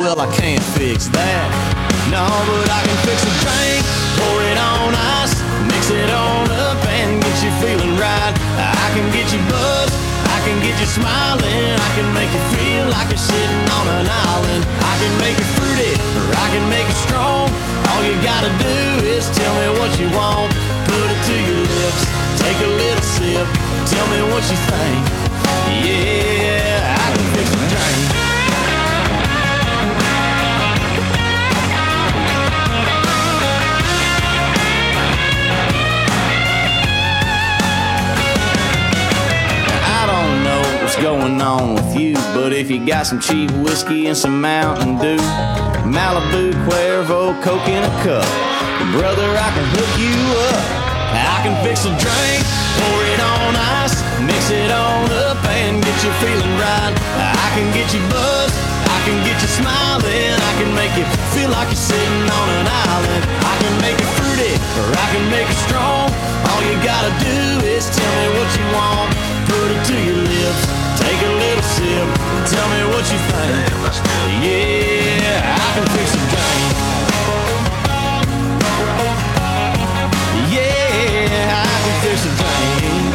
well, I can't fix that. No, but I can fix a drink, pour it on ice, mix it on up and get you feeling right. I can get you buzzed, I can get you smiling, I can make you feel like you're sitting on an island. I can make it fruity, or I can make it strong. All you gotta do is tell me what you want. Put it to your lips, take a little sip, tell me what you think. Yeah, I can fix a drink. Going on with you, but if you got some cheap whiskey and some Mountain Dew, Malibu, Cuervo, Coke in a cup, brother, I can hook you up. I can fix a drink, pour it on ice, mix it on up and get you feeling right. I can get you buzzed, I can get you smiling, I can make you feel like you're sitting on an island. I can make it fruity, or I can make it strong. All you gotta do is tell me what you want. Put it to your lips, take a little sip, tell me what you think. Yeah, I can fix a drink. Yeah, I can fix a drink.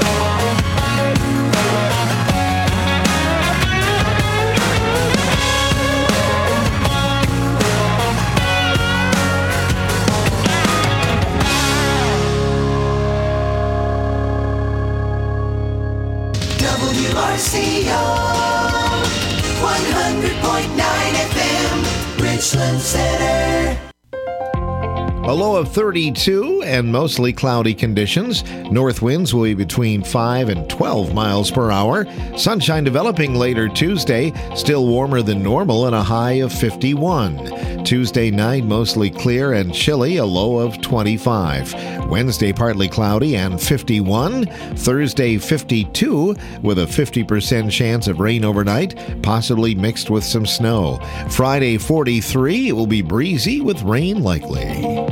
WRCO 100.9 FM, Richland Center. A low of 32 and mostly cloudy conditions. North winds will be between 5 and 12 miles per hour. Sunshine developing later Tuesday, still warmer than normal and a high of 51. Tuesday night mostly clear and chilly, a low of 25. Wednesday partly cloudy and 51. Thursday 52 with a 50% chance of rain overnight, possibly mixed with some snow. Friday 43, it will be breezy with rain likely.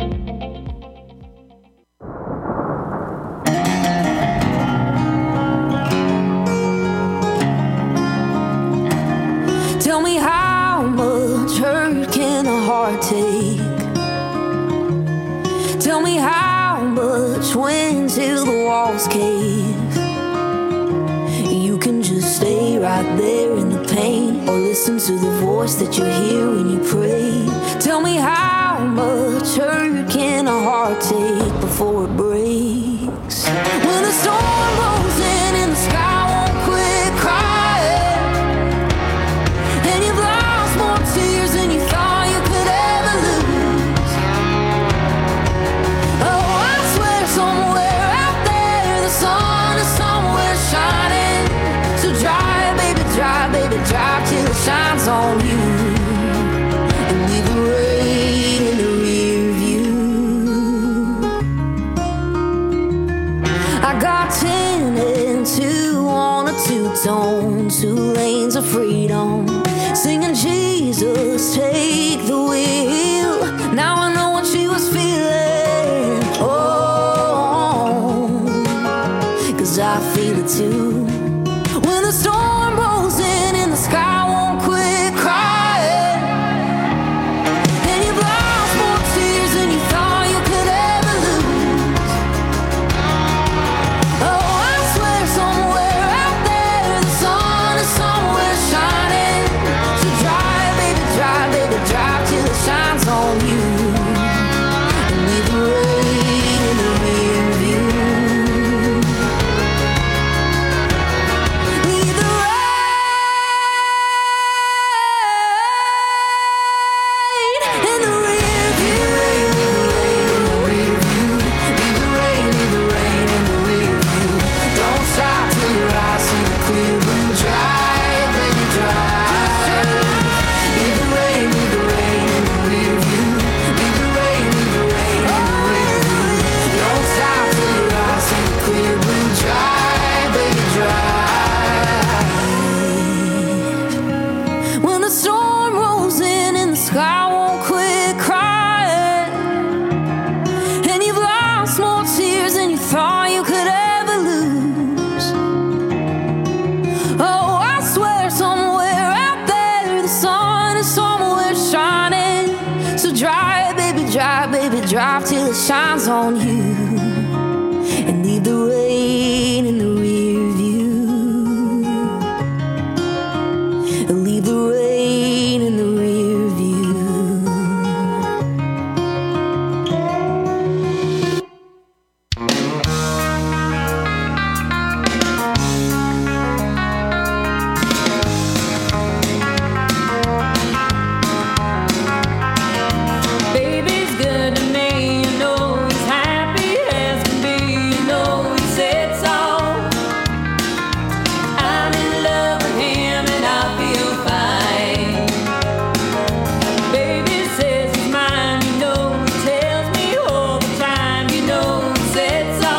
Tell me how much hurt can a heart take? Tell me how much when till the walls cave. You can just stay right there in the pain, or listen to the voice that you hear when you pray. Tell me how much hurt can a heart take before it breaks? When the storm rolls in and the sky won't quit crying, and you've lost more tears than you thought you could ever lose. Oh, I swear somewhere out there the sun is somewhere shining. So drive, baby, drive till it shines on you, and leave the rain in the rear view. I got 10 and 2 on a two-tone, 2 lanes of freedom, singing Jesus, take the wheel. Now I know what she was feeling, oh, 'cause I feel it too. When the storm rolls in and the sky won't quit crying, and you've lost more tears than you thought you could ever lose. Oh, I swear somewhere out there the sun is somewhere shining. So drive, baby, drive till it shines on you, and leave the rain in the rear view. Leave the rain in the rear view. Leave the rain in the rear view. Don't stop till your eyes see the clear blue. Drive, baby, drive. Leave the rain in the rear view. Leave the rain in the rear view. Don't stop till your eyes see the clear blue. Drive, baby, drive. When the storm rolls in and the sky won't quit crying, and you've lost more tears than you thought you could ever lose. Oh, I swear somewhere out there the sun is somewhere sun's shining. So drive, baby, drive till it shines on you. And leave the rain in the rear view. Leave the rain in the rear view. Baby's good to me, you know he's happy as can be, you know he said so. I'm in love with him and I feel fine. Baby says he's mine, you know he tells me all the time, you know he said so.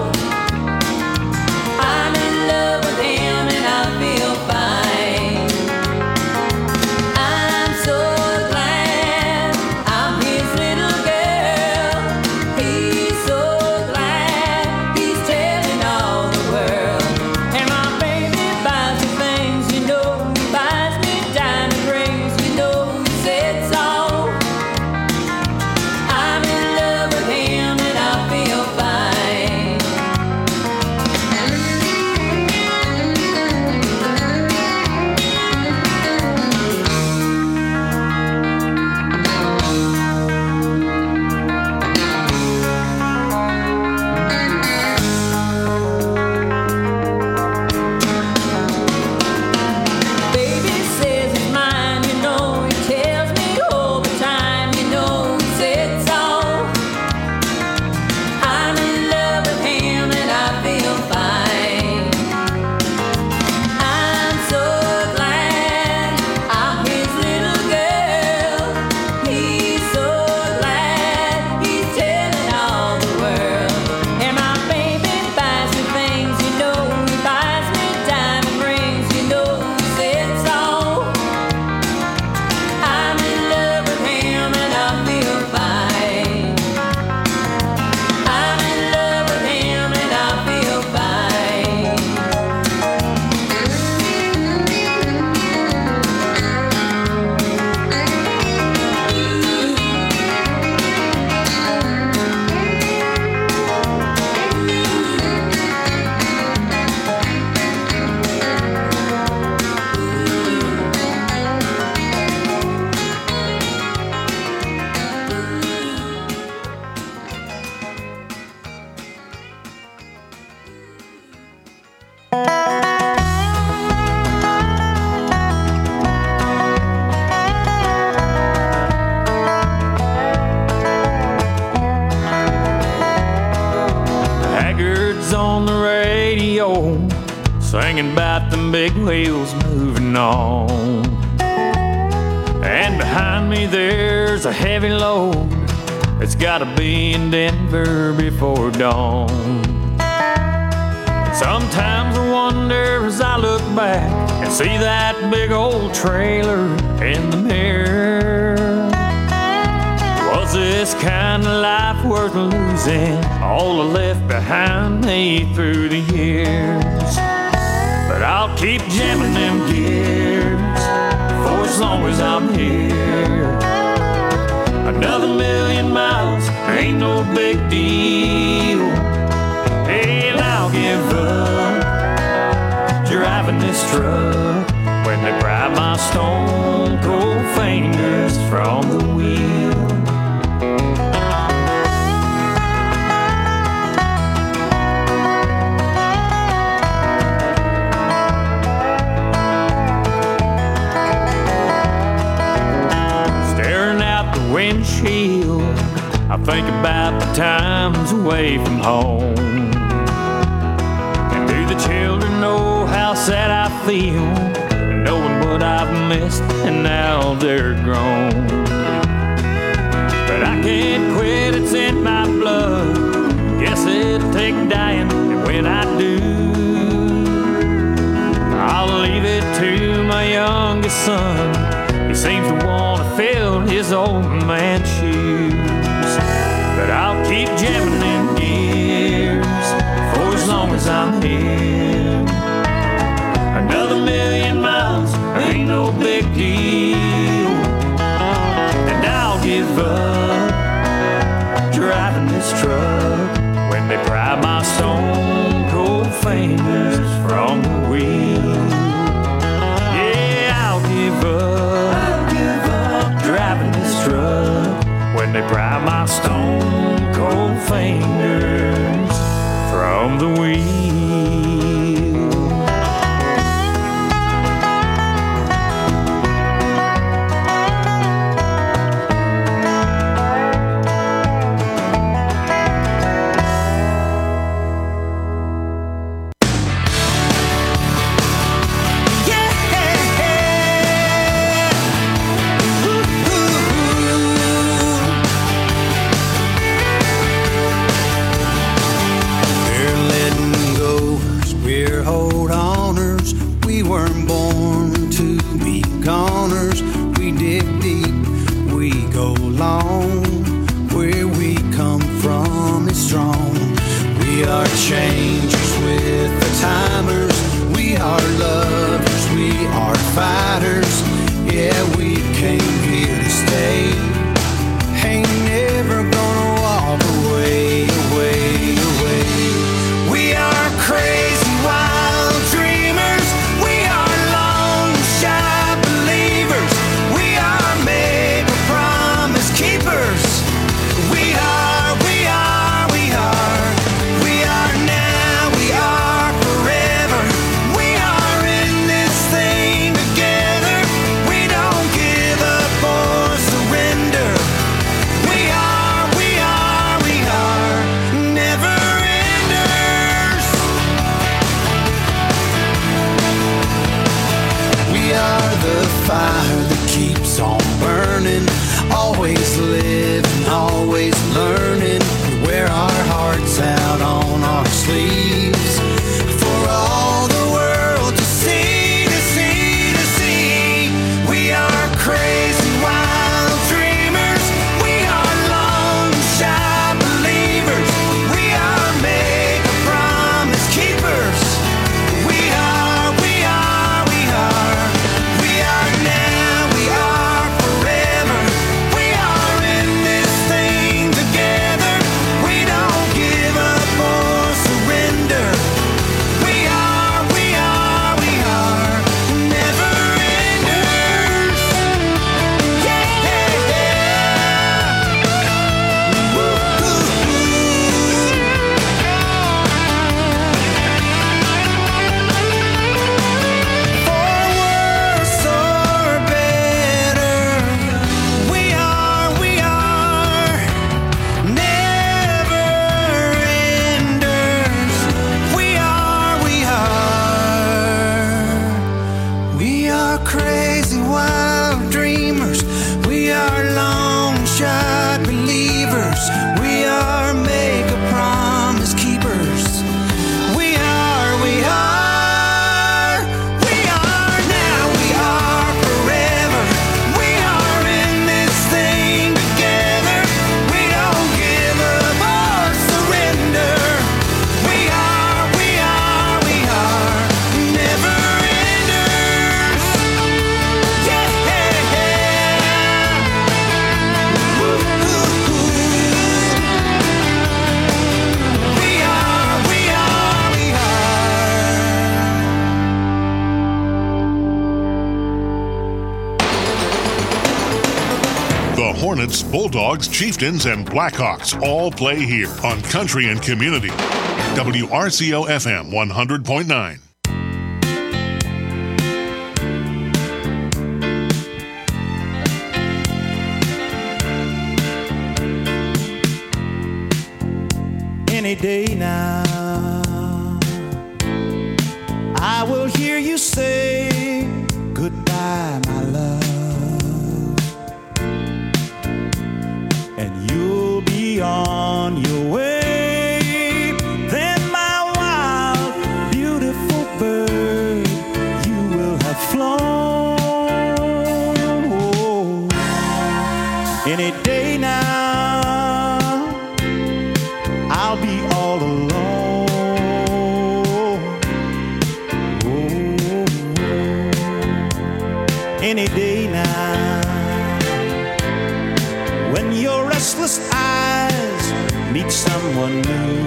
I'm in love with him and I feel fine. I'm so glad I'm his little girl. He's so glad he's telling all the world. And my baby buys me things, you know he buys me diamond rings, you know he said so. I'm in love with him and I feel fine. Baby says he's mine, you know he tells me all the time, you know he said so. I'm in love with him and I feel fine. I'm so glad I'm his little girl. He's so glad he's telling all the world. And my baby buys me things, you know he buys me diamond rings, you know he said so. I'm in love with him and I feel fine. I'm in love with him and I feel fine. Haggard's on the radio, singing about them big wheels moving on. And behind me there's a heavy load that's gotta be in Denver before dawn. Sometimes I wonder as I look back and see that big old trailer in the mirror. Was this kind of life worth losing? All I left behind me through the years. But I'll keep jamming them gears for as long as I'm here. Another 1,000,000 miles ain't no big deal. And I'll give up driving this truck when they pry my stone cold fingers from the wheel. Staring out the windshield, I think about the times away from home. And do the children know how sad I feel, knowing what I've missed and now they're grown? But I can't quit, it's in my blood. Guess it'll take dying, and when I do, I'll leave it to my youngest son. He seems to want to fill his old man's shoes. But I'll keep jamming them gears for as long as I'm here. Another 1,000,000 miles ain't no big deal. give up driving this truck when they pry my stone cold fingers from the wheel. Yeah, I'll give up driving this truck when they pry my stone cold fingers from the wheel. Changers with the timers, we are lovers, we are fighters. Yeah, we came here to stay. Ain't never gonna walk away, away, away. We are crazy wild dreamers, we are long shot believers, we are made for promise keepers. We are fire that keeps on burning, always living, always learning. We wear our hearts out on our sleeves for all the world to see, to see, to see. We are crazy wild dreamers, we are long shot believers, we are make a promise keepers. We are crazy wild dreamers, we are long shot believers, we are make a promise keepers. We are now, we are forever. We are in this thing together. We don't give up or surrender. We are never enders. The Hornets, Bulldogs, Chieftains, and Blackhawks all play here on Country and Community. WRCO FM 100.9. Any day now, I will hear you say goodbye, my love. And you'll be on your way. Then my wild, beautiful bird, you will have flown. Oh, any day now, I'll be all alone. Oh, any day now, when someone new.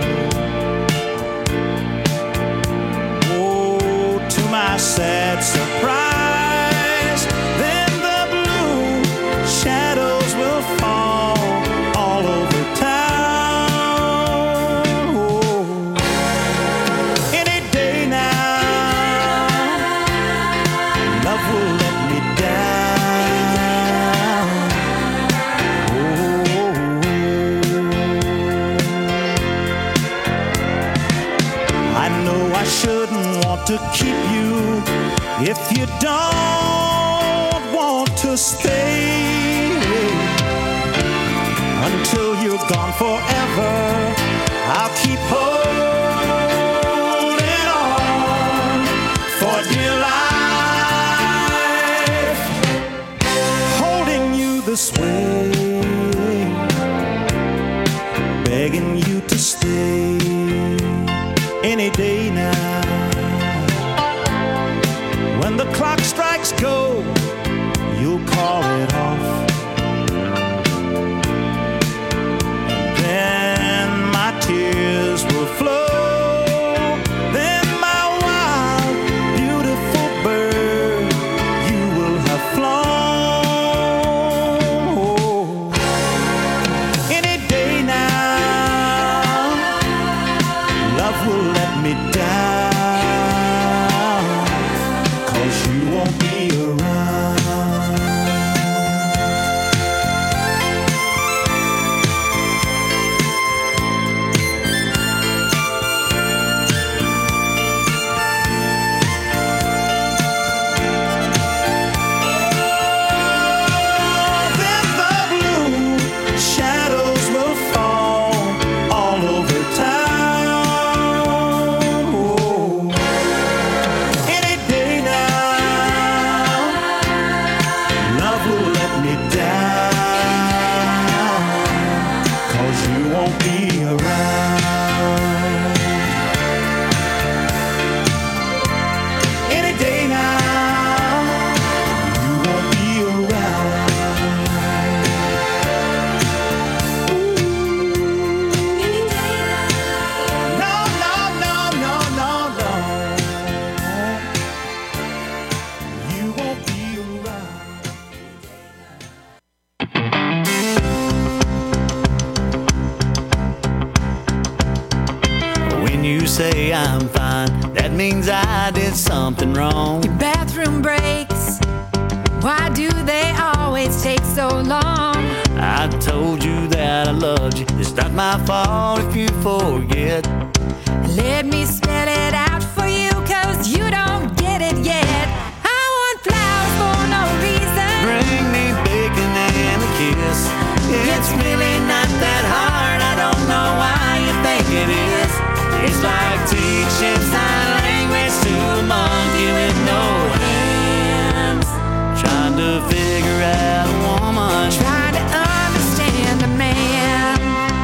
Oh, to my sad surprise, then the blue shadows will fall all over town. Oh, any day now, love will let me down. Oh, I know I shouldn't want to keep you if you don't want to stay. Until you're gone forever, I'll keep holding on for dear life, holding you this way, begging you to stay any day now. When the clock strikes go, you'll call it off. Then my tears will flow. Then my wild, beautiful bird, you will have flown. Oh, any day now, love will let me down, 'cause you won't be around. Then the blue shadows will fall all over town. Oh, any day now, love will let me down, 'cause you won't be around. Any day now, you won't be around. No, no, no, no, no, no. You won't be around. When you say I'm fine, that means I did something wrong. Your bathroom breaks. Why do they always take so long? I told you that I loved you. It's not my fault if you forget. Let me spell it out for you, 'cause you don't get it yet. I want flowers for no reason. Bring me bacon and a kiss. It's really not that hard. I don't know why you think it is. It's like teaching sign language to a monkey with no hands. Trying to figure out a woman. Trying to understand a man.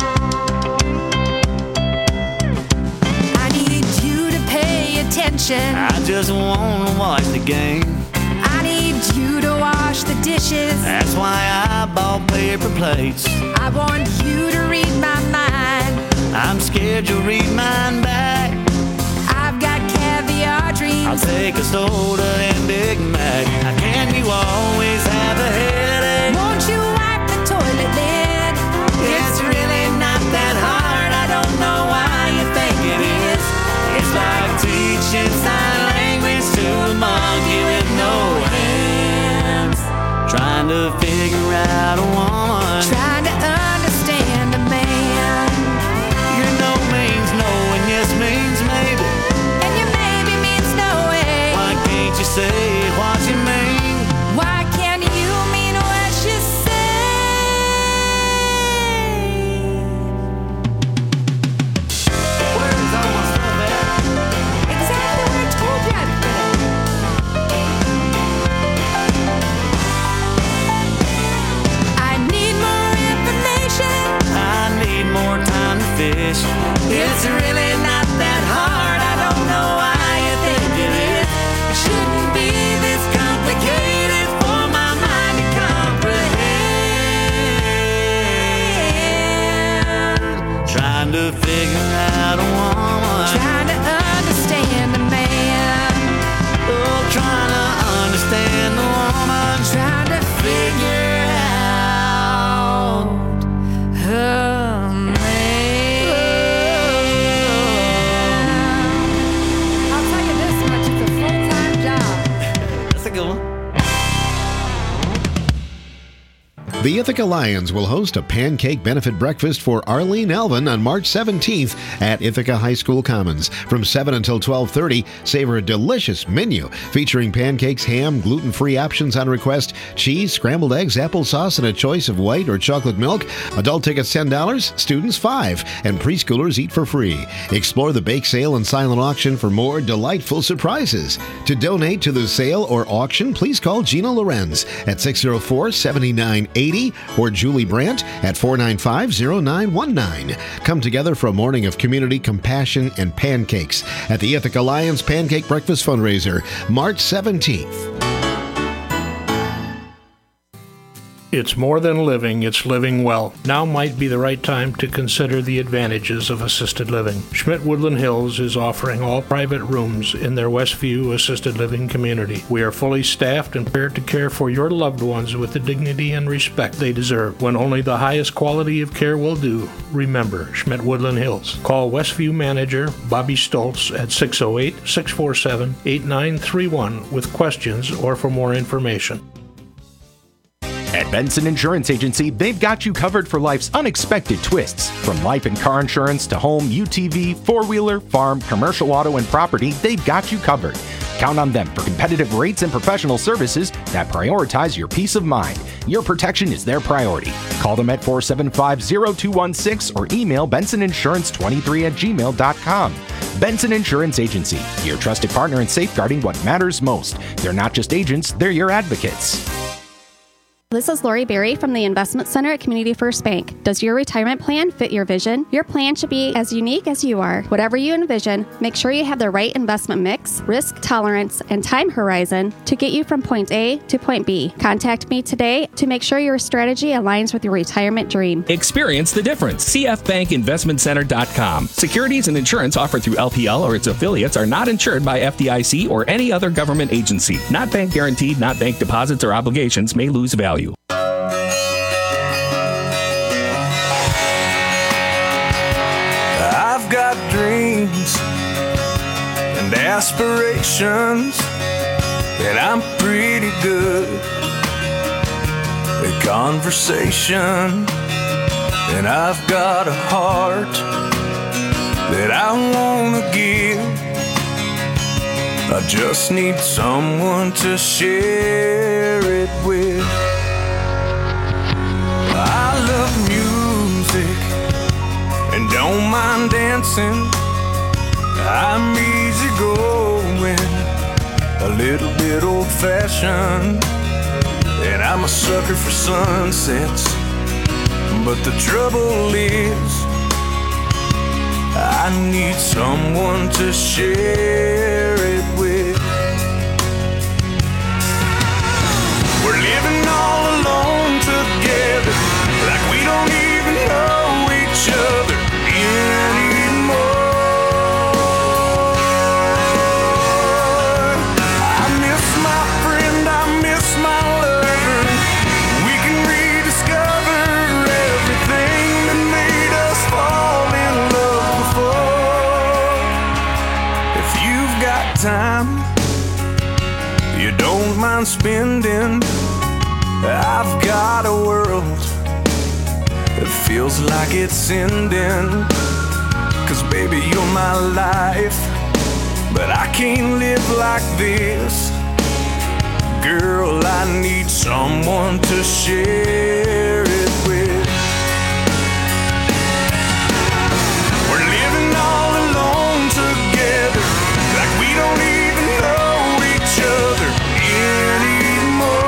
I need you to pay attention. I just wanna watch the game. I need you to wash the dishes. That's why I bought paper plates. I want you to read my mind. I'm scared you'll read mine back. I've got caviar dreams. I'll take a soda and Big Mac. How can you always have a headache? Won't you wipe the toilet lid? It's really not that hard. I don't know why you think it is. It's like teaching sign language to a monkey with no hands. Trying to figure out a woman. Trying to understand a man. Your no means no and yes means maybe. And your maybe means no way. Why can't you say what you mean? Why can't you mean what you say? Where's all my stuff at? Exactly what I told you I'd put it. I need The Ithaca Lions will host a pancake benefit breakfast for Arlene Alvin on March 17th at Ithaca High School Commons. From 7 until 12:30, savor a delicious menu featuring pancakes, ham, gluten-free options on request, cheese, scrambled eggs, applesauce, and a choice of white or chocolate milk. Adult tickets $10, students $5, and preschoolers eat for free. Explore the bake sale and silent auction for more delightful surprises. To donate to the sale or auction, please call Gina Lorenz at 604-7980 or Julie Brandt at 495-0919. Come together for a morning of community, compassion, and pancakes at the Ithaca Lions Pancake Breakfast Fundraiser, March 17th. It's more than living, it's living well. Now might be the right time to consider the advantages of assisted living. Schmidt Woodland Hills is offering all private rooms in their Westview assisted living community. We are fully staffed and prepared to care for your loved ones with the dignity and respect they deserve. When only the highest quality of care will do, remember Schmidt Woodland Hills. Call Westview manager Bobby Stoltz at 608-647-8931 with questions or for more information. At Benson Insurance Agency, they've got you covered for life's unexpected twists. From life and car insurance to home, UTV, four-wheeler, farm, commercial auto, and property, they've got you covered. Count on them for competitive rates and professional services that prioritize your peace of mind. Your protection is their priority. Call them at 475-0216 or email bensoninsurance23@gmail.com. Benson Insurance Agency, your trusted partner in safeguarding what matters most. They're not just agents, they're your advocates. This is Lori Berry from the Investment Center at Community First Bank. Does your retirement plan fit your vision? Your plan should be as unique as you are. Whatever you envision, make sure you have the right investment mix, risk tolerance, and time horizon to get you from point A to point B. Contact me today to make sure your strategy aligns with your retirement dream. Experience the difference. CFBankInvestmentCenter.com. Securities and insurance offered through LPL or its affiliates are not insured by FDIC or any other government agency. Not bank guaranteed, not bank deposits or obligations may lose value. I've got dreams and aspirations, and I'm pretty good at conversation, and I've got a heart that I want to give. I just need someone to share it with. I love music and don't mind dancing. I'm easy going, a little bit old-fashioned, and I'm a sucker for sunsets. But the trouble is, I need someone to share it with. We're living all alone together, like we don't even know each other anymore. I miss my friend, I miss my lover. We can rediscover everything that made us fall in love before. If you've got time you don't mind spending, I've got a world that feels like it's ending. 'Cause baby, you're my life, but I can't live like this. Girl, I need someone to share it with. We're living all alone together, like we don't even know each other anymore.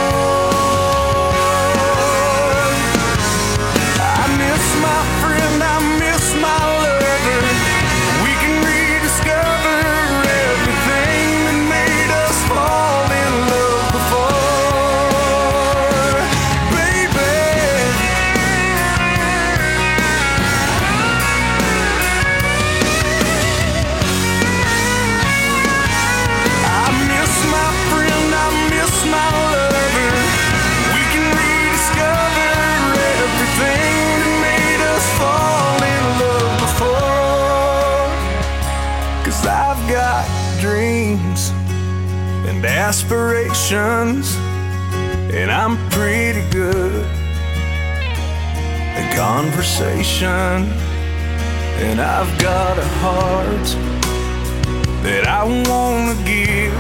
My friend, I miss my lover. We can rediscover everything that made us fall in love before, baby. I miss my friend, I miss my lover. We can rediscover everything fall in love before. 'Cause I've got dreams and aspirations, and I'm pretty good a conversation, and I've got a heart that I wanna give.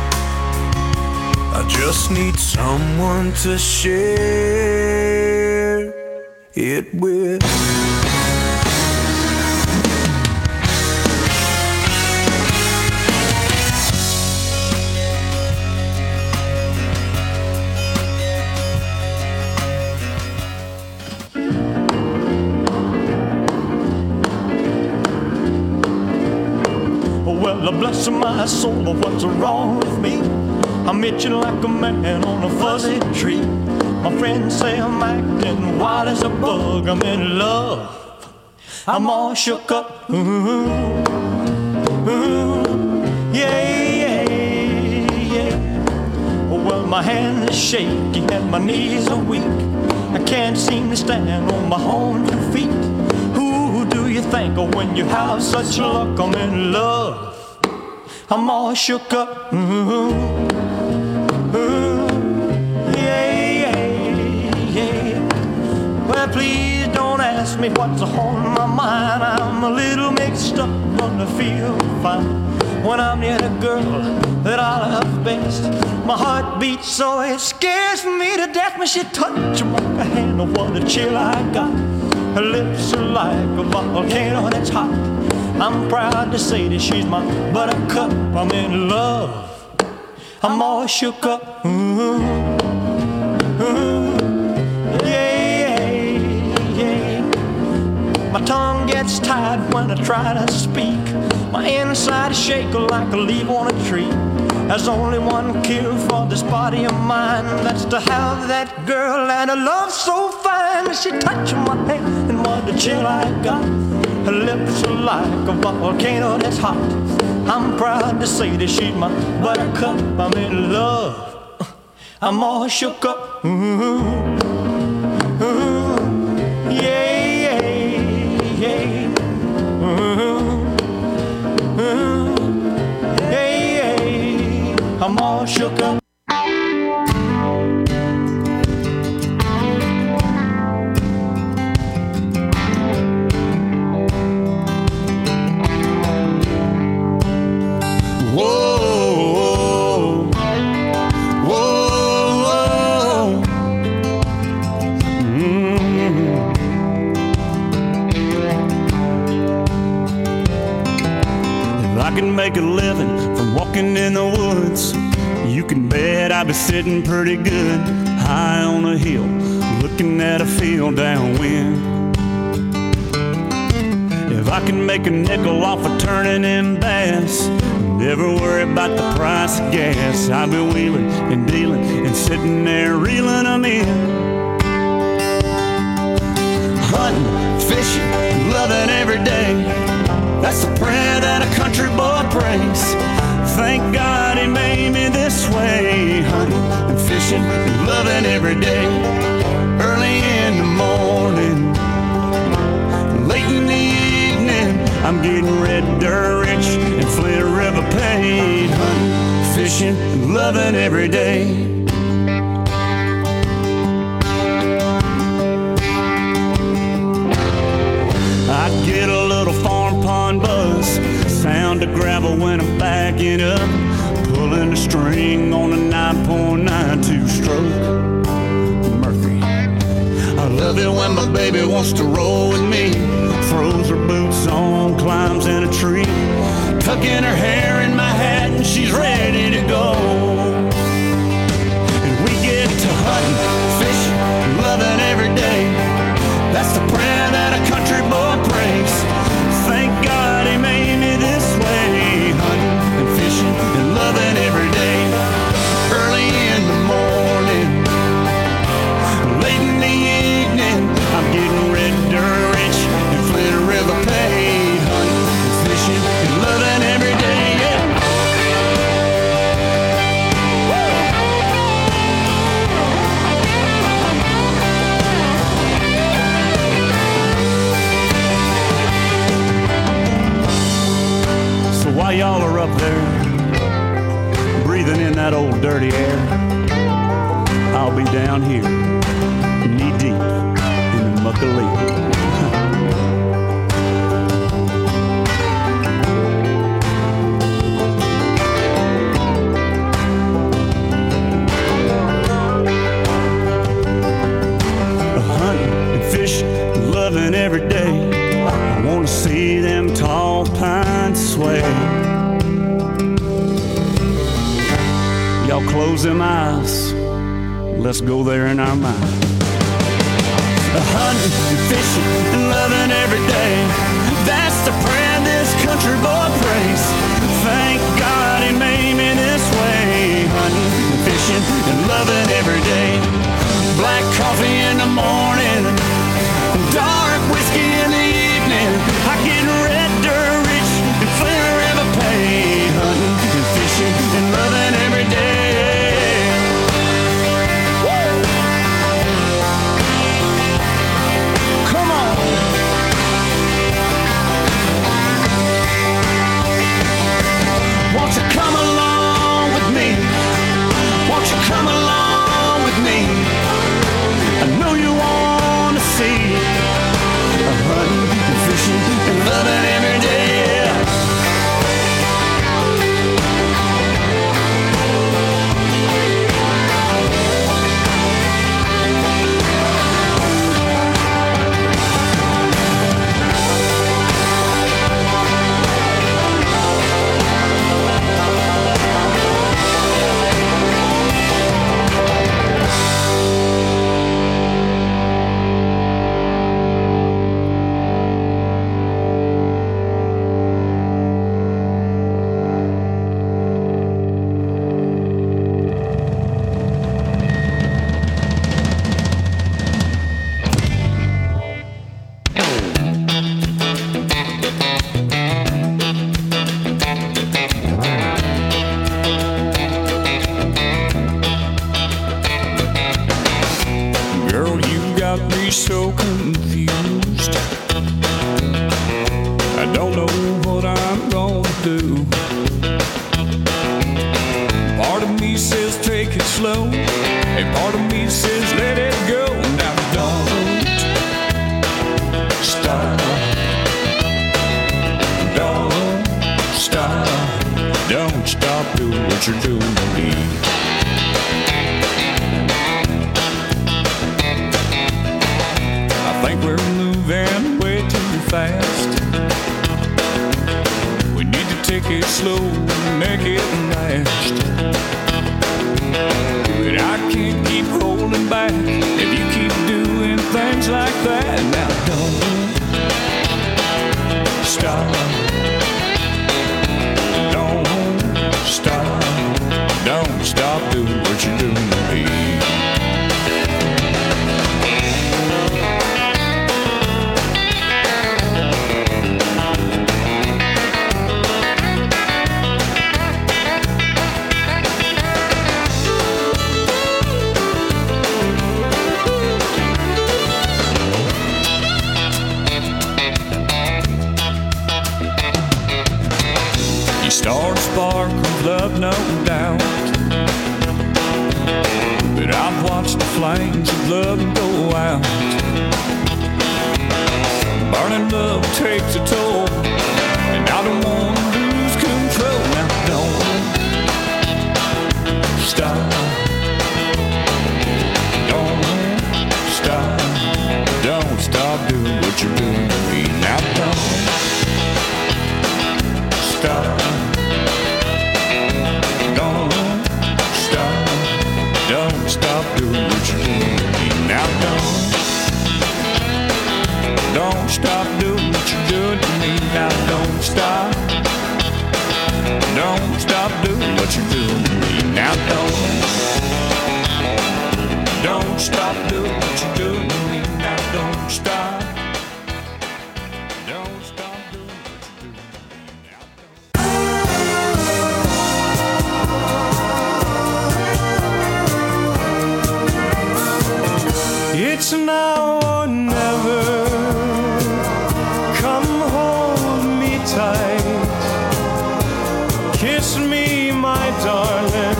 I just need someone to share it with. Well, bless my soul, what's wrong with me? I'm itching like a man on a fuzzy tree. My friends say I'm acting wild as a bug. I'm in love, I'm all shook up. Yeah. Well, my hands are shaky and my knees are weak. I can't seem to stand on my own 2 feet. Who do you think of when you have such luck? I'm in love, I'm all shook up. Yeah. Well, please don't ask me what's on my mind. I'm a little mixed up, but I feel fine when I'm near the girl that I love best. My heart beats so it scares me to death when she touches my hand. Oh, what a chill I got. Her lips are like a volcano that's hot. I'm proud to say that she's my buttercup. I'm in love, I'm all shook up. Yeah. My tongue gets tied when I try to speak. My inside is shaking like a leaf on a tree. There's only one cure for this body of mine. That's to have that girl and a love so fine. She touched my hand and what a chill I got. Her lips are like a volcano that's hot. I'm proud to say that she's my buttercup. I'm in love, I'm all shook up. Yeah. I'm all shook up. Make a living from walking in the woods, you can bet I'd be sitting pretty good high on a hill looking at a field downwind. If I can make a nickel off of turning in bass, never worry about the price of gas, I'd be wheeling and dealing and sitting there reeling them in. Hunting, fishing, loving every day, that's the prayer that a country boy prays. Thank God he made me this way. Hunting and fishing and loving every day. Early in the morning, late in the evening, I'm getting red dirt rich and Flint River paid. Hunting, fishing and loving every day. I get a little farm pond buzz, sound of gravel when I'm backing up, pulling the string on a 9.92 stroke Murphy. I love it when my baby wants to roll with me, throws her boots on, climbs in a tree, tucking her hair in my hat and she's ready to go. And we get to hunting, fishing, loving every day. That's the prayer that a country boy prays. Thank God he made me this way. Hunting and fishing and loving every day. Early in the morning, late in the evening, I'm getting red dirt rich and Flint River paid. Hunting and fishing and loving every day, yeah. believe. Loving every day, I want to see them tall pines sway. Y'all close them eyes, let's go there in our mind. Hunting and fishing and loving every day, that's the prayer this country boy prays. Thank God he made me this way. Hunting and fishing and loving every day. Black coffee in the morning, dark whiskey in the evening. I get red dirt rich and Flint River pay. Hunting and fishing and loving every day. Woo! Come on. Won't you come along with me? Won't you come along with me? I know you want to see. Hunting and fishing and loving every day. So confused, I don't know what I'm gonna do. Part of me says take it slow, and part of me says let it go. Now don't stop, don't stop, don't stop doing what you're doing to me. I think we're moving way too fast. We need to take it slow and make it last. But I can't keep holding back if you keep doing things like that. Now don't stop, don't stop, don't stop doing what you're doing to me. Start a spark of love, no doubt, but I've watched the flames of love go out. Burning love takes a toll, and I don't want to lose control. Now don't stop, don't stop doing what you're doing to me. Now don't stop. Don't stop doing what you're doing to me. Now don't stop doing what you're doing to me. Now don't stop doing what you're doing to me. Now don't stop doing what you're doing to me. Now don't stop doing what you're doing to me. It's now or never. Come hold me tight. Kiss me, my darling.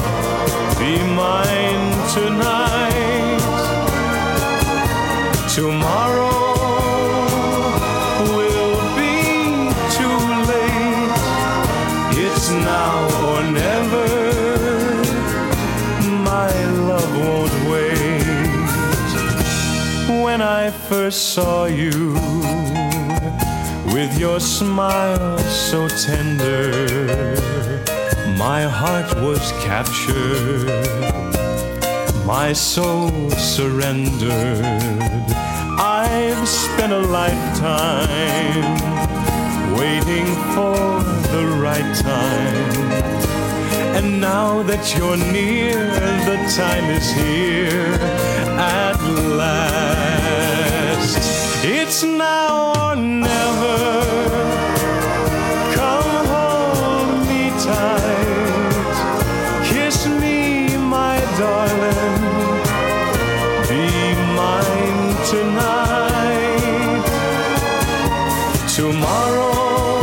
Be mine tonight. To when I first saw you, with your smile so tender, my heart was captured, my soul surrendered. I've spent a lifetime waiting for the right time, and now that you're near, the time is here at last. It's now or never. Come hold me tight, kiss me, my darling, be mine tonight. Tomorrow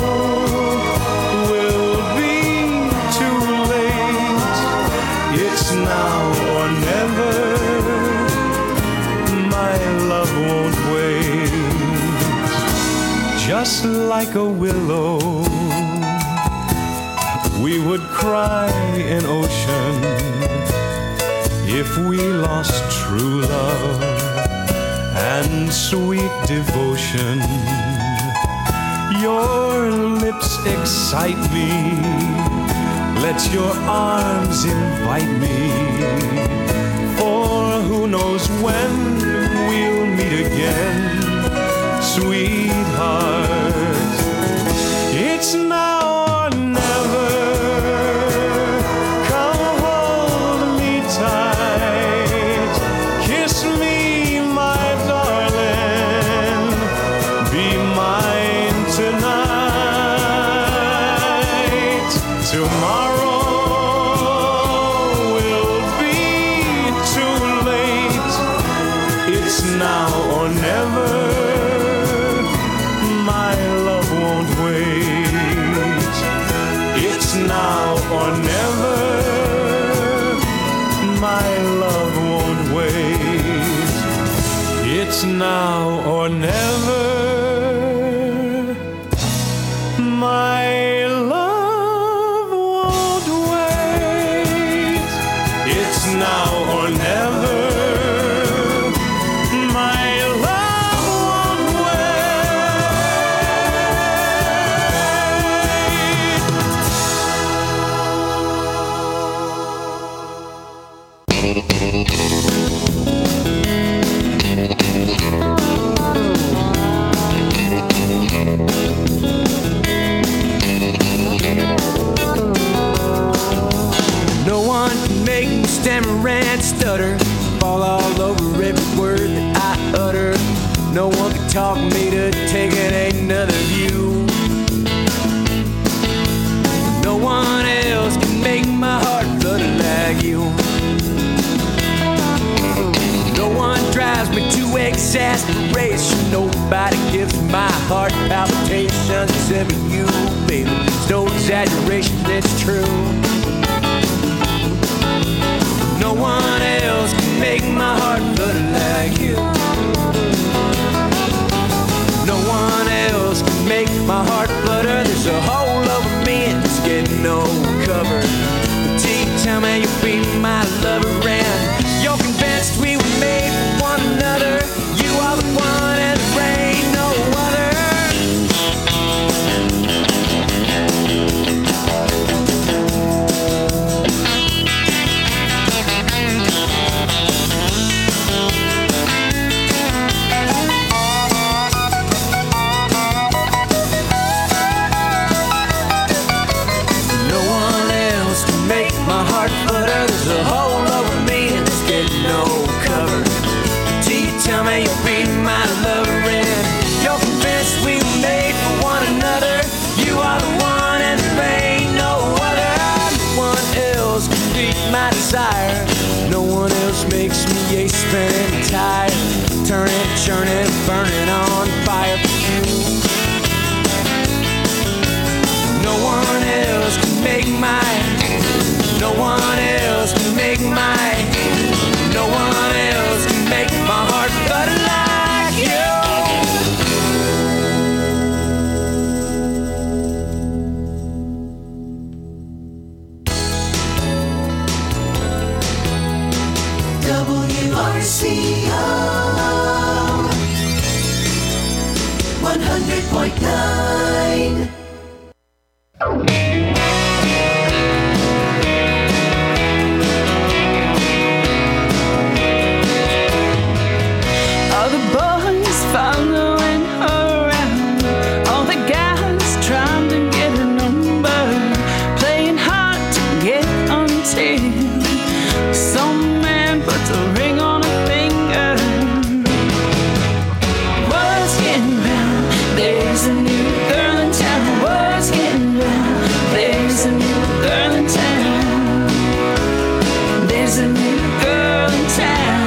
will be too late. It's now or never. My love won't wait. Just like a willow, we would cry in ocean if we lost true love and sweet devotion. Your lips excite me, let your arms invite me, for who knows when we'll meet again, sweetheart. It's now or never. Come hold me tight, kiss me, my darling, be mine tonight. Tomorrow will be too late. It's now or never. My love won't wait. It's now or never. My love won't wait. It's now or never. My love won't wait. It's now or never. My love won't No one can make me stammer and stutter, fall all over every word that I utter. No one can talk me to taking another view. No one else can make my heart flutter like you. No one drives me to exasperation. Nobody gives my heart palpitations except for you, baby. It's no exaggeration, it's true. No one else can make my heart flutter like you. No one else can make my heart flutter. There's a hole over me and it's getting no cover. Till you tell me you'll be my lover and you're convinced we were made for one another. You are the one and there ain't no other. There's a hole over me and it's getting no cover. Till you tell me you'll be my lover and you're convinced we were made for one another. You are the one and there ain't no other. No one else can beat my desire. No one else makes me a spinning tire, turning, churning, burning on fire for you. No one else can make my. No one else can make my. No one else can make my heart flutter like you. WRCO 100.9. All the boys following her around, all the guys trying to get her number, playing hard to get until some man puts a ring on her finger. Word's getting round, there's a new girl in town. Word's getting round, there's a new girl in town. There's a new girl in town.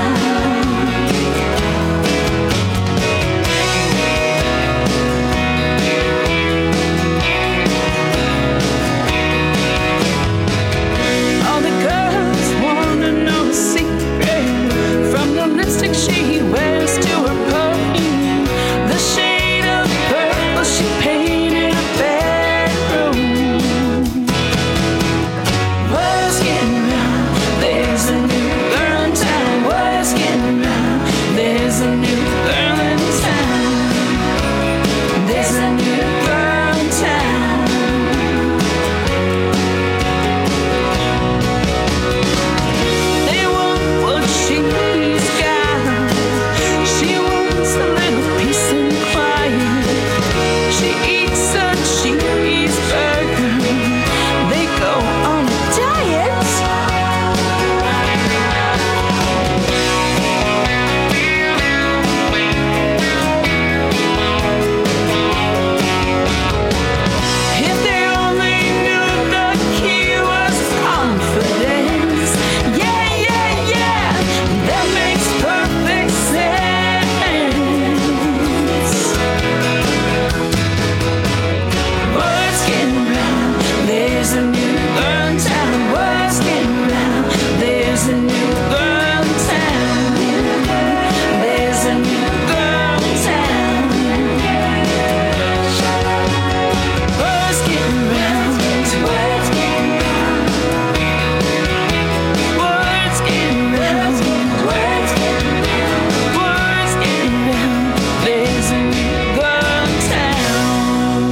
All the girls wanna know a secret from the lipstick she wears to her perfume, the shade of purple she painted her bedroom. Word's getting round, there's a new girl in town. Word's getting round, there's a new girl in town. There's a new girl in town. They want what she's got. She wants a little peace and quiet. She eats a cheeseburger. They go on a diet. If they only knew the key was confidence. Yeah, yeah, yeah, that makes perfect sense. Word's getting round, there's a new girl in town. Word's getting round, there's a new girl in town. There's a new girl in town. Word's getting round, word's getting round. Word's getting round, word's getting round. Word's getting round, there's a new girl in town.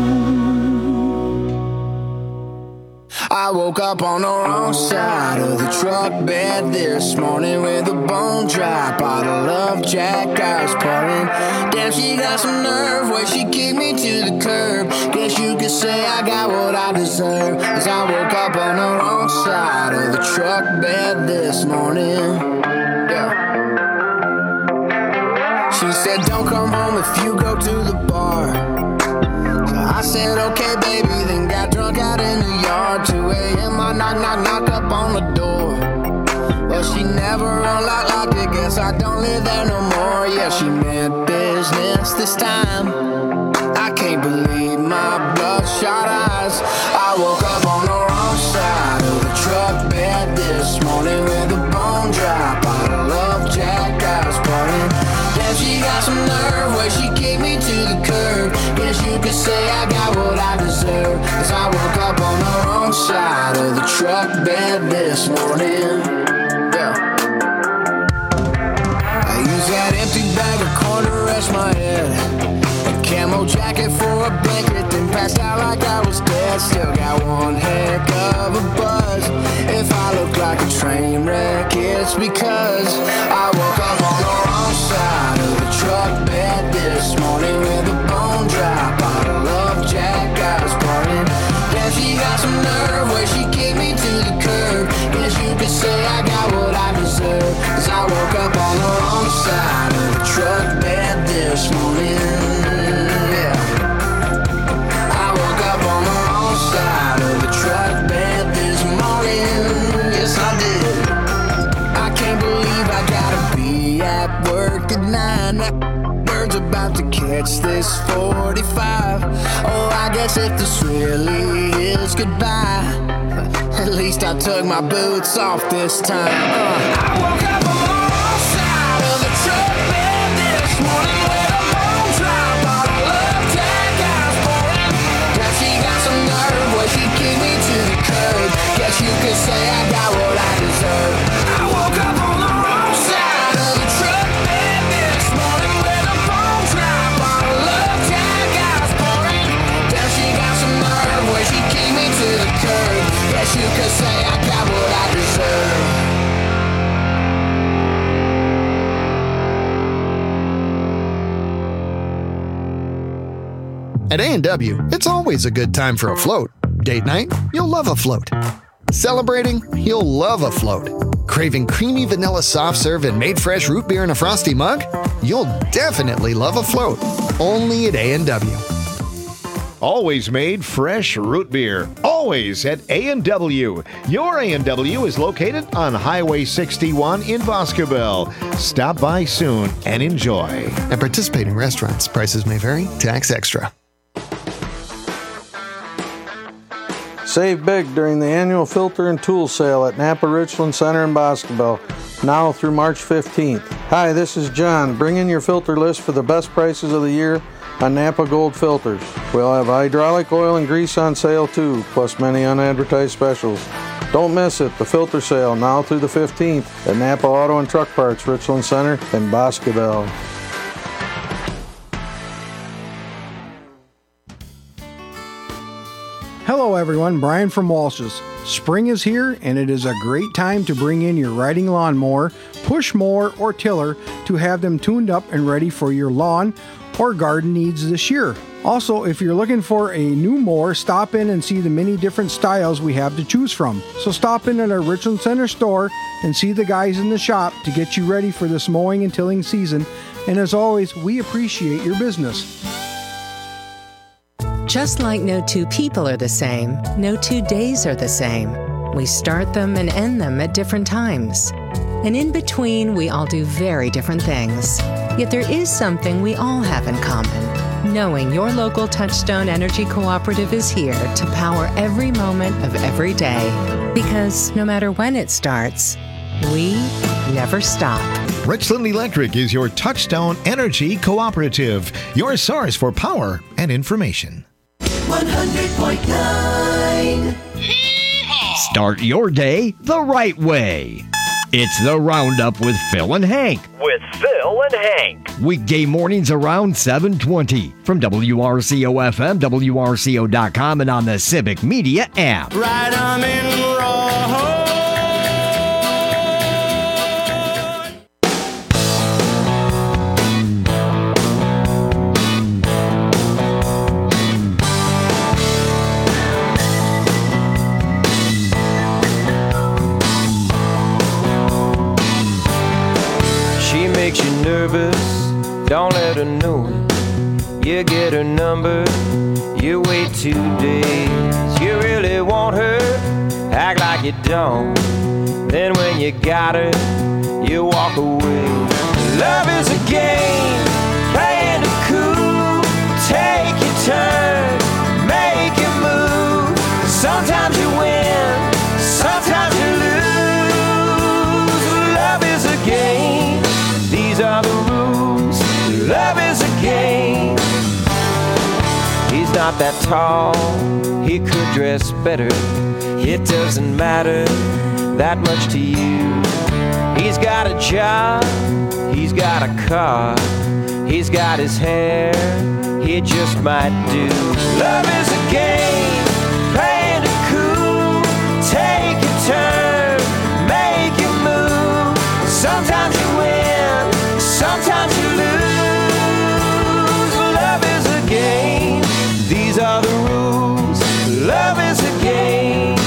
I woke up on the wrong side of the truck bed this morning with a bone dry bottle of Jack I was pouring. Damn, she got some nerve where she kicked me to the curb. Guess you could say I got what I deserve, 'cause I woke up on the wrong side of the truck bed this morning. Yeah. She said don't come home if you go to the bar. So I said okay baby, then got drunk out in the yard. 2 a.m. I knock up on the door. Well, she never unlocked it, guess I don't live there no more. Yeah, she meant business this time. I can't believe my bloodshot eyes. I woke up on the wrong side of the truck bed this morning with a bone dry bottle of Jack I was pouring. Damn, she got some nerve where she kicked me to the curb. Guess you could say I got what I deserve, 'cause I woke up on the wrong side of the truck bed this morning. Yeah. I used that empty bag of corn to rest my head, a camo jacket for a blanket, then passed out like I was dead. Still got one heck of a buzz. If I look like a train wreck, it's because I woke up on the wrong side of the truck bed this morning with a bone dry bottle of Jack I was pouring. Damn, she got some nerve where she kicked me to the curb. Guess you could say I got what I deserve, 'cause I woke up on the wrong side of the truck bed this morning. Yeah. I woke up on the wrong side of the truck bed this morning. Yes, I did. I can't believe I gotta be at work at 9. That bird's about to catch this 45. Oh, I guess if this really is goodbye, at least I took my boots off this time. I woke up on the wrong side of the truck bed this morning with a bone dry bottle of Jack I was pouring. Now she got some nerve where she kicked me to the curb. Guess you could say I got what I deserve. I woke up on the wrong side of the truck bed this morning with a bone dry bottle of Jack At A&W, it's always a good time for a float. Date night? You'll love a float. Celebrating? You'll love a float. Craving creamy vanilla soft serve and made fresh root beer in a frosty mug? You'll definitely love a float. Only at A&W. Always made fresh root beer. Always at A&W. Your A&W is located on Highway 61 in Boscobel. Stop by soon and enjoy. At participating restaurants, prices may vary. Tax extra. Save big during the annual filter and tool sale at Napa Richland Center in Boscobel, now through March 15th. Hi, this is John. Bring in your filter list for the best prices of the year on Napa Gold filters. We'll have hydraulic oil and grease on sale too, plus many unadvertised specials. Don't miss it, the filter sale now through the 15th at Napa Auto and Truck Parts, Richland Center in Boscobel. Hello everyone, Brian from Walsh's. Spring is here and it is a great time to bring in your riding lawnmower, push mower, or tiller to have them tuned up and ready for your lawn or garden needs this year. Also, if you're looking for a new mower, stop in and see the many different styles we have to choose from. So stop in at our Richland Center store and see the guys in the shop to get you ready for this mowing and tilling season. And as always, we appreciate your business. Just like no two people are the same, no 2 days are the same. We start them and end them at different times. And in between, we all do very different things. Yet there is something we all have in common. Knowing your local Touchstone Energy Cooperative is here to power every moment of every day. Because no matter when it starts, we never stop. Richland Electric is your Touchstone Energy Cooperative, your source for power and information. 100.9. Start your day the right way. It's the Roundup with Phil and Hank. With Phil and Hank. Weekday mornings around 7:20 from WRCO-FM, WRCO.com, and on the Civic Media app. Right arm in raw. Makes you nervous, don't let her know it. You get her number, you wait 2 days. You really want her, act like you don't. Then when you got her, you walk away. Love is a game, playing it cool. Take your turn, make your move. Sometimes you win, sometimes you lose. Love is a game. These are the rules. Love is a game. He's not that tall, he could dress better. It doesn't matter that much to you. He's got a job, he's got a car, he's got his hair, he just might do. Love is a game, playing it cool. Take your turn, make your move. Sometimes you win, sometimes you lose. Love is a game. These are the rules. Love is a game.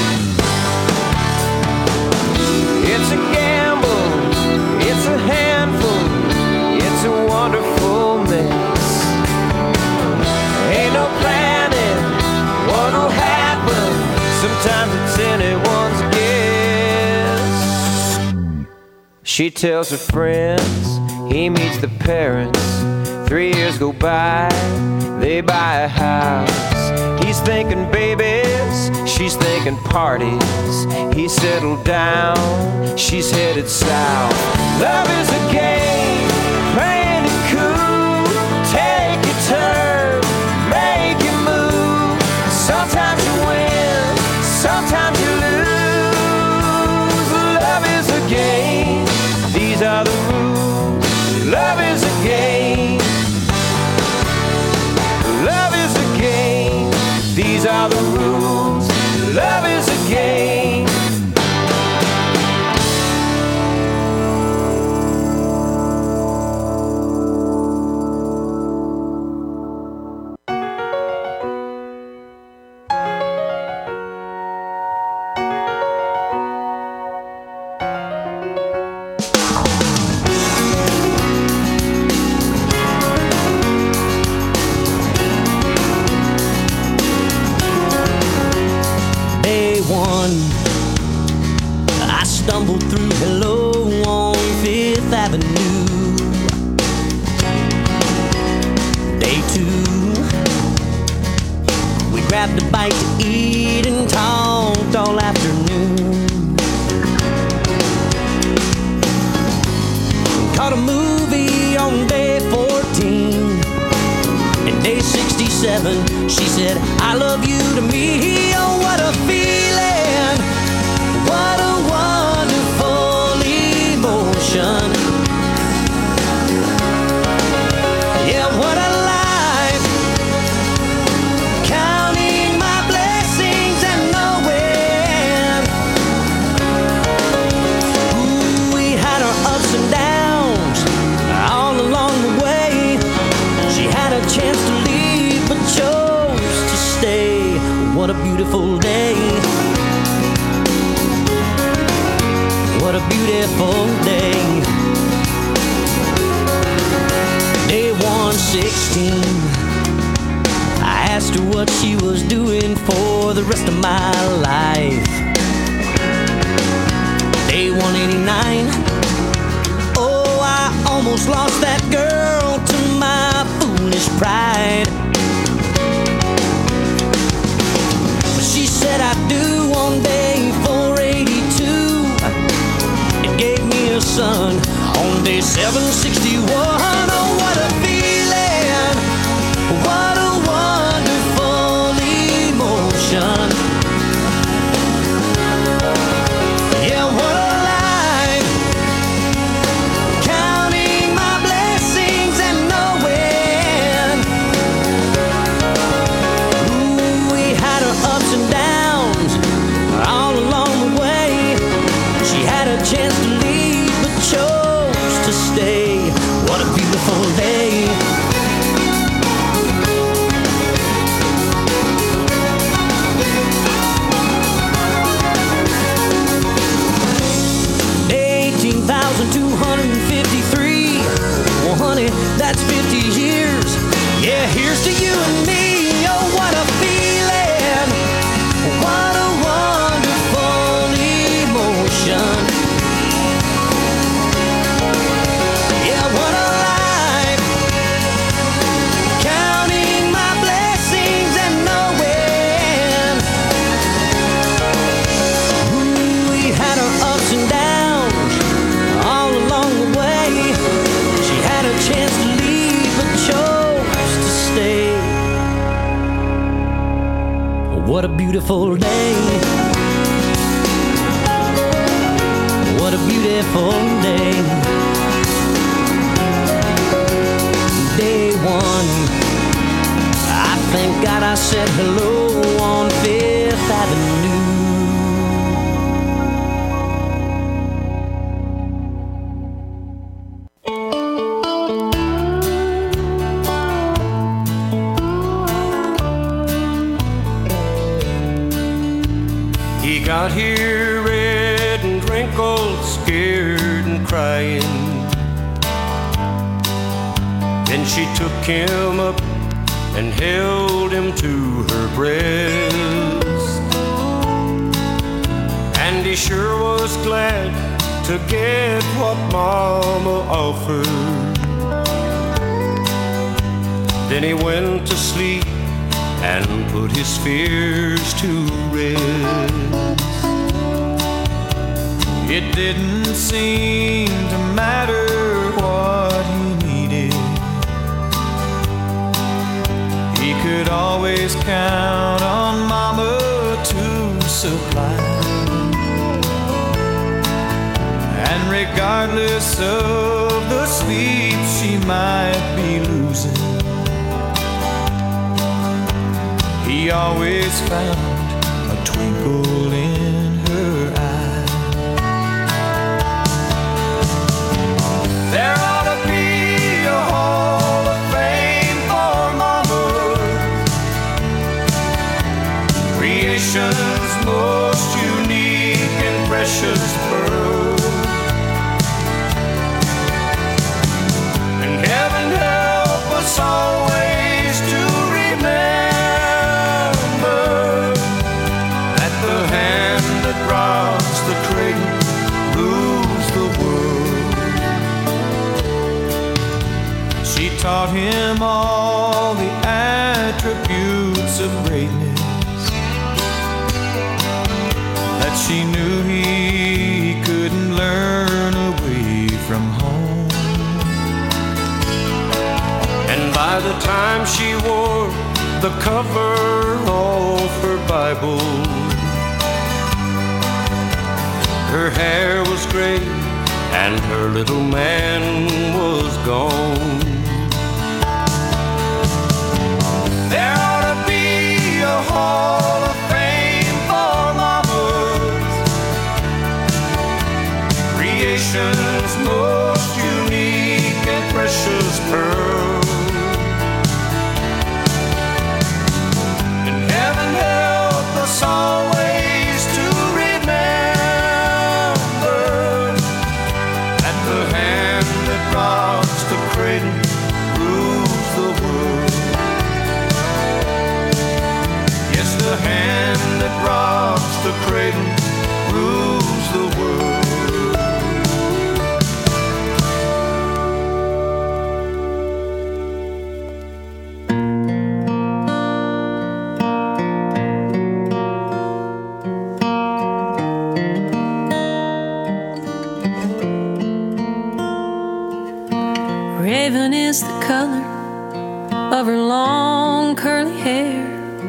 It's a gamble. It's a handful. It's a wonderful mix. Ain't no planning what will happen. Sometimes it's anyone's guess. She tells her friends, he meets the parents. 3 years go by, they buy a house. He's thinking babies, she's thinking parties. He settled down, she's headed south. Love is a game, playing it cool. Take your turn, make your move. Sometimes you win, sometimes you lose. Love is a game, these are the rules. Love is a game. Love is a game. These are the rules. Love is a game. Day 2, we grabbed a bite to eat and talked all afternoon. Caught a movie on day 14. And day 67, she said, I love you to me. Oh, what a feeling. What a wonderful emotion. Yeah, what a life. Counting my blessings and knowing. Ooh, we had our ups and downs all along the way. She had a chance to leave but chose to stay. What a beautiful day. What a beautiful day. Day 116, I asked her what she was doing for the rest of my life. Day 189, oh, I almost lost that girl to my foolish pride. But she said I do on day 482. It gave me a son on day 761. Oh, what a feeling. What a wonderful emotion. Yeah, what a life. Counting my blessings and knowing. Ooh, we had our ups and downs all along the way. She had a chance to leave but chose to stay. What a beautiful day. Day 18,253. Well, honey, that's 50 years. Yeah, here's to you and me. Oh, what a feeling. What a wonderful emotion. Yeah, what a life. Counting my blessings and knowing. Ooh, we had our ups and downs all along the way. She had a chance to leave but chose to stay. What a beautiful day. What a beautiful day. Day 1, I thank God I said hello on 5th Avenue. He got here red and wrinkled, scared and crying. Then she took him up and held him to her breast. And he sure was glad to get what Mama offered. Then he went to sleep and put his fears to rest. It didn't seem to matter what he needed. He could always count on Mama to supply. And regardless of the sleep she might be losing, he always found a twinkle in her eye. There ought to be a hall of fame for Mama, creation's most unique and precious pearl. And heaven help us always to remember that the hand taught him all the attributes of greatness that she knew he couldn't learn away from home. And by the time she wore the cover of her Bible, her hair was gray and her little man was gone. There ought to be a hall of fame for mamas, creation's most unique and precious pearl. And heaven help us always to remember that the hand that rocks the cradle rules the world. Yes, the hand that rocks the cradle rules the world. Raven is the color of her long curly hair.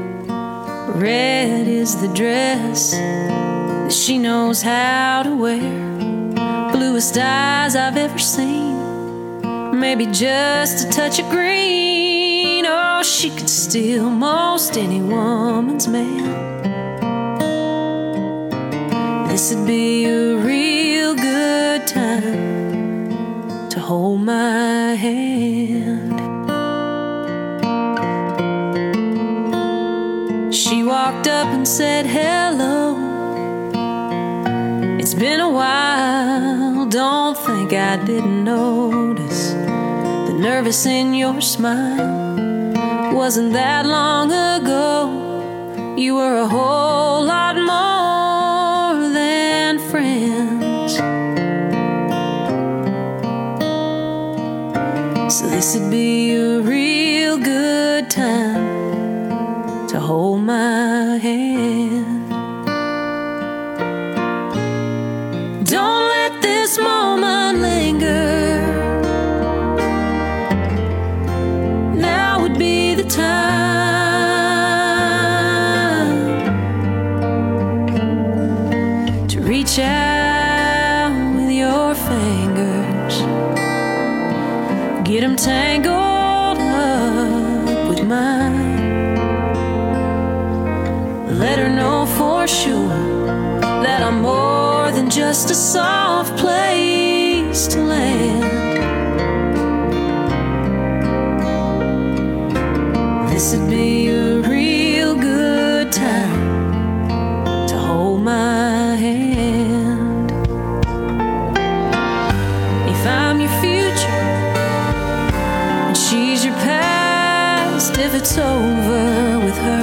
Red is the dress that she knows how to wear. Bluest eyes I've ever seen, maybe just a touch of green. Oh, she could steal most any woman's man. This'd be a real good time to hold my hand. She walked up and said hello. It's been a while, don't think I didn't notice the nervous in your smile. Wasn't that long ago, you were a whole lot more than friends. So this'd be a real good time to hold my hand. Don't let this moment linger. Now would be the time to reach out with your fingers, get 'em tangled up with mine. Let her know for sure that I'm more than just a soft place to land. This'd be a real good time to hold my hand. If I'm your future and she's your past, if it's over with her,